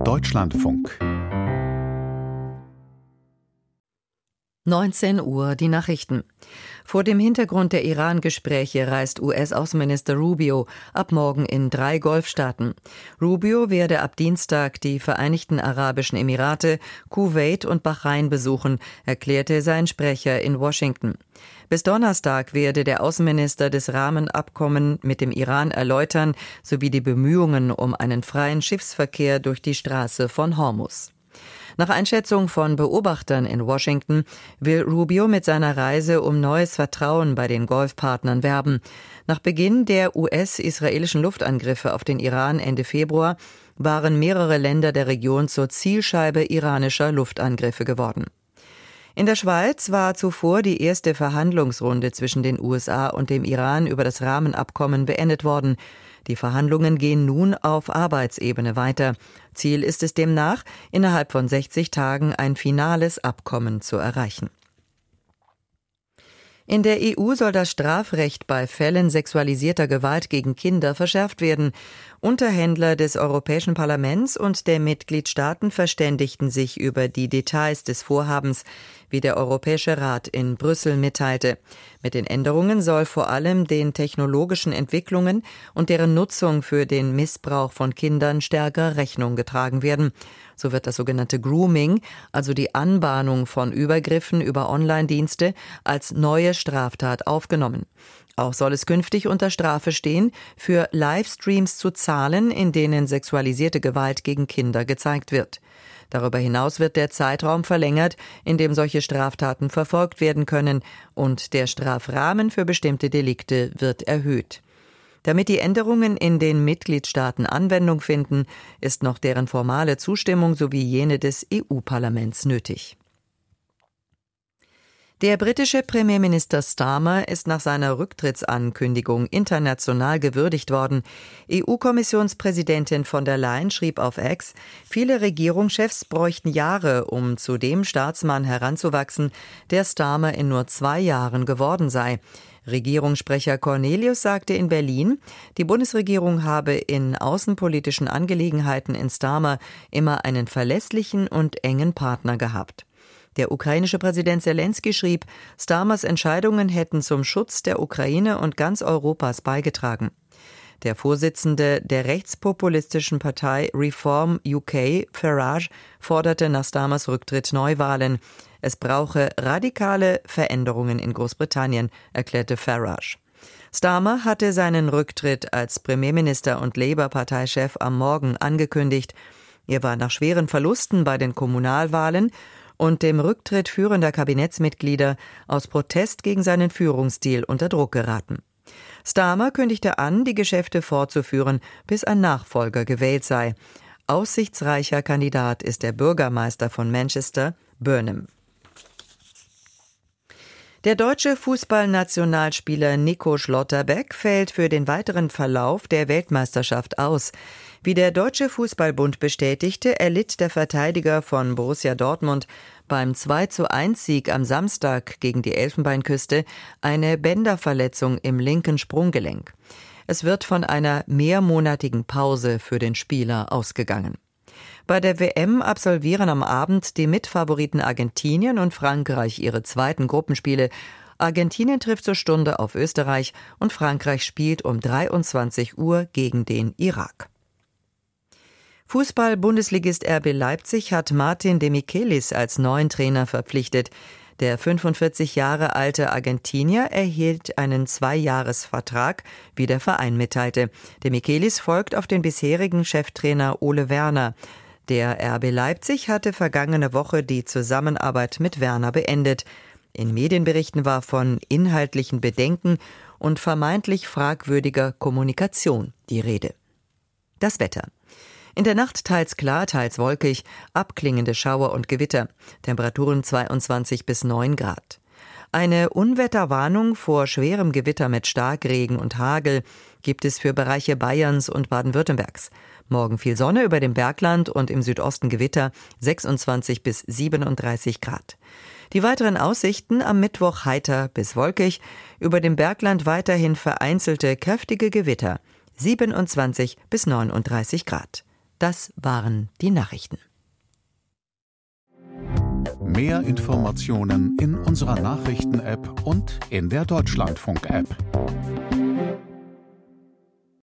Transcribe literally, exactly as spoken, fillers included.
Deutschlandfunk. neunzehn Uhr, die Nachrichten. Vor dem Hintergrund der Iran-Gespräche reist U S-Außenminister Rubio ab morgen in drei Golfstaaten. Rubio werde ab Dienstag die Vereinigten Arabischen Emirate, Kuwait und Bahrain besuchen, erklärte sein Sprecher in Washington. Bis Donnerstag werde der Außenminister das Rahmenabkommen mit dem Iran erläutern, sowie die Bemühungen um einen freien Schiffsverkehr durch die Straße von Hormuz. Nach Einschätzung von Beobachtern in Washington will Rubio mit seiner Reise um neues Vertrauen bei den Golfpartnern werben. Nach Beginn der U S-israelischen Luftangriffe auf den Iran Ende Februar waren mehrere Länder der Region zur Zielscheibe iranischer Luftangriffe geworden. In der Schweiz war zuvor die erste Verhandlungsrunde zwischen den U S A und dem Iran über das Rahmenabkommen beendet worden. Die Verhandlungen gehen nun auf Arbeitsebene weiter. Ziel ist es demnach, innerhalb von sechzig Tagen ein finales Abkommen zu erreichen. In der E U soll das Strafrecht bei Fällen sexualisierter Gewalt gegen Kinder verschärft werden. Unterhändler des Europäischen Parlaments und der Mitgliedstaaten verständigten sich über die Details des Vorhabens, wie der Europäische Rat in Brüssel mitteilte. Mit den Änderungen soll vor allem den technologischen Entwicklungen und deren Nutzung für den Missbrauch von Kindern stärker Rechnung getragen werden. So wird das sogenannte Grooming, also die Anbahnung von Übergriffen über Online-Dienste, als neue Straftat aufgenommen. Auch soll es künftig unter Strafe stehen, für Livestreams zu zahlen, in denen sexualisierte Gewalt gegen Kinder gezeigt wird. Darüber hinaus wird der Zeitraum verlängert, in dem solche Straftaten verfolgt werden können, und der Strafrahmen für bestimmte Delikte wird erhöht. Damit die Änderungen in den Mitgliedstaaten Anwendung finden, ist noch deren formale Zustimmung sowie jene des E U-Parlaments nötig. Der britische Premierminister Starmer ist nach seiner Rücktrittsankündigung international gewürdigt worden. E U-Kommissionspräsidentin von der Leyen schrieb auf X, viele Regierungschefs bräuchten Jahre, um zu dem Staatsmann heranzuwachsen, der Starmer in nur zwei Jahren geworden sei. Regierungssprecher Cornelius sagte in Berlin, die Bundesregierung habe in außenpolitischen Angelegenheiten in Starmer immer einen verlässlichen und engen Partner gehabt. Der ukrainische Präsident Selenskyj schrieb, Starmers Entscheidungen hätten zum Schutz der Ukraine und ganz Europas beigetragen. Der Vorsitzende der rechtspopulistischen Partei Reform U K, Farage, forderte nach Starmers Rücktritt Neuwahlen. Es brauche radikale Veränderungen in Großbritannien, erklärte Farage. Starmer hatte seinen Rücktritt als Premierminister und Labour-Parteichef am Morgen angekündigt. Er war nach schweren Verlusten bei den Kommunalwahlen und dem Rücktritt führender Kabinettsmitglieder aus Protest gegen seinen Führungsstil unter Druck geraten. Starmer kündigte an, die Geschäfte fortzuführen, bis ein Nachfolger gewählt sei. Aussichtsreicher Kandidat ist der Bürgermeister von Manchester, Burnham. Der deutsche Fußballnationalspieler Nico Schlotterbeck fällt für den weiteren Verlauf der Weltmeisterschaft aus. Wie der Deutsche Fußballbund bestätigte, erlitt der Verteidiger von Borussia Dortmund beim zwei zu eins Sieg am Samstag gegen die Elfenbeinküste eine Bänderverletzung im linken Sprunggelenk. Es wird von einer mehrmonatigen Pause für den Spieler ausgegangen. Bei der W M absolvieren am Abend die Mitfavoriten Argentinien und Frankreich ihre zweiten Gruppenspiele. Argentinien trifft zur Stunde auf Österreich und Frankreich spielt um dreiundzwanzig Uhr gegen den Irak. Fußball-Bundesligist R B Leipzig hat Martin de Michelis als neuen Trainer verpflichtet. Der fünfundvierzig Jahre alte Argentinier erhielt einen Zweijahresvertrag, wie der Verein mitteilte. De Michelis folgt auf den bisherigen Cheftrainer Ole Werner. Der R B Leipzig hatte vergangene Woche die Zusammenarbeit mit Werner beendet. In Medienberichten war von inhaltlichen Bedenken und vermeintlich fragwürdiger Kommunikation die Rede. Das Wetter. In der Nacht teils klar, teils wolkig, abklingende Schauer und Gewitter. Temperaturen zweiundzwanzig bis neun Grad. Eine Unwetterwarnung vor schwerem Gewitter mit Starkregen und Hagel gibt es für Bereiche Bayerns und Baden-Württembergs. Morgen viel Sonne über dem Bergland und im Südosten Gewitter, sechsundzwanzig bis siebenunddreißig Grad. Die weiteren Aussichten: am Mittwoch heiter bis wolkig, über dem Bergland weiterhin vereinzelte kräftige Gewitter, siebenundzwanzig bis neununddreißig Grad. Das waren die Nachrichten. Mehr Informationen in unserer Nachrichten-App und in der Deutschlandfunk-App.